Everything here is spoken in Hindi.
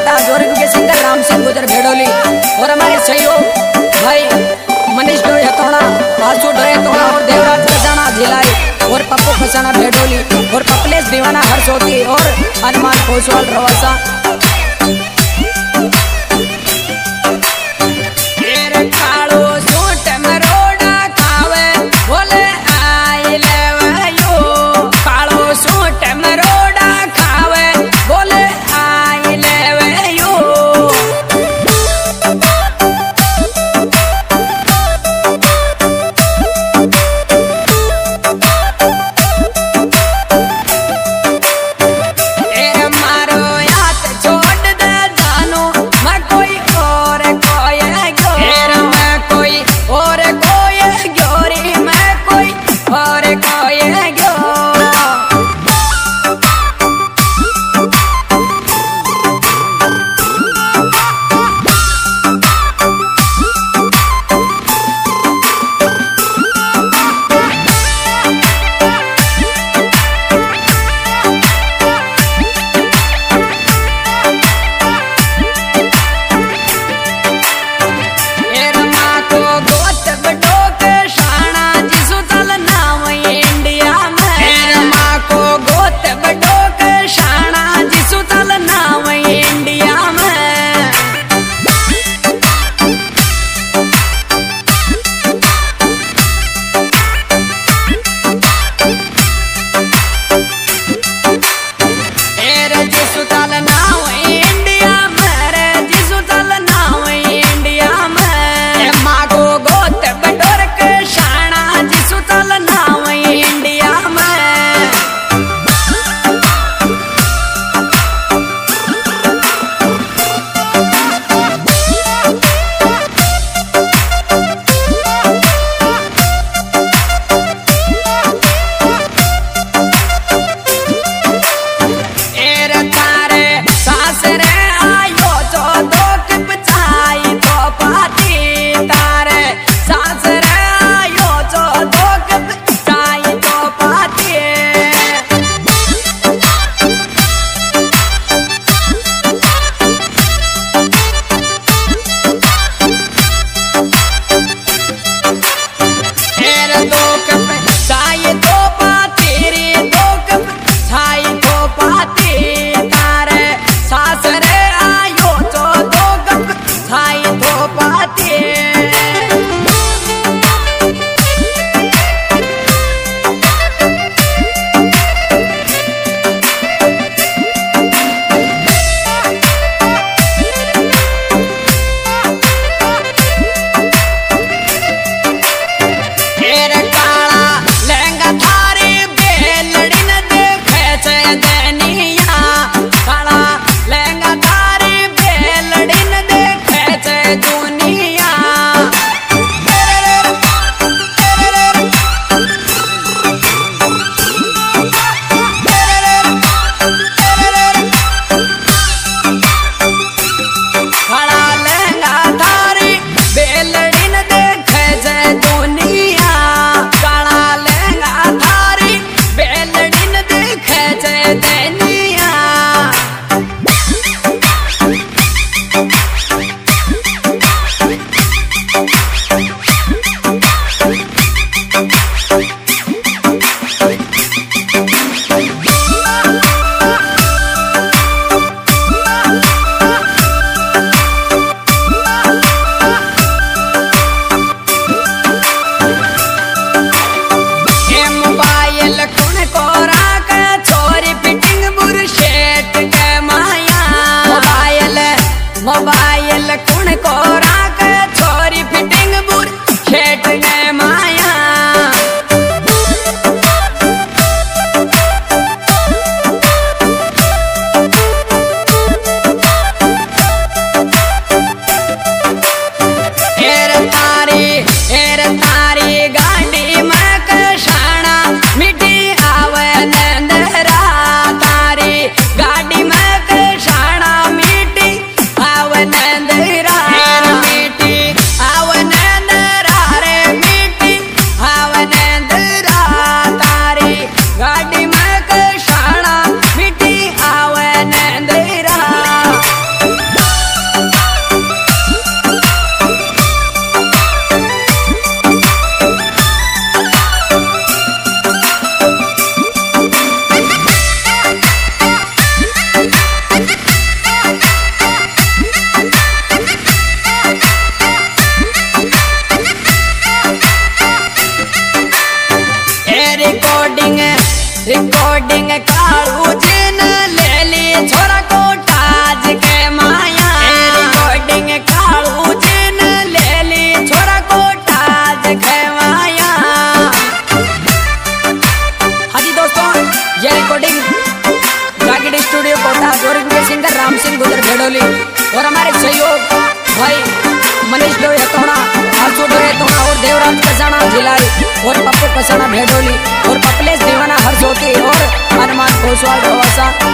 माता जोरग के सिंगर राम सिंह गुजर भेड़ोली और हमारे सहयोग भाई मनीष डोए हथौड़ा, आशु डोए हथौड़ा और देवराज खजाना भिलाई और पप्पू खजाना भेड़ोली और पपलेश दीवाना हरसोती और हनुमान खोसवाल रवासा। रिकॉर्डिंग कालू जिन ले ली छोरा को ताज के माया रिकॉर्डिंग कालू जिन ले ली छोरा को ताज के माया। हाँ जी दोस्तों, ये रिकॉर्डिंग जागीर स्टूडियो कोटा और सिंगर राम सिंह गुजर भेड़ोली और हमारे सहयोग भाई मनीष डोई हथौड़ा, आरसू डोई हथौड़ा और देवराज कसाना भिलाई और पप्पू कसाना भेड़ोली और पपलेश दीवाना हर ज्योति और हनुमान घोषवाल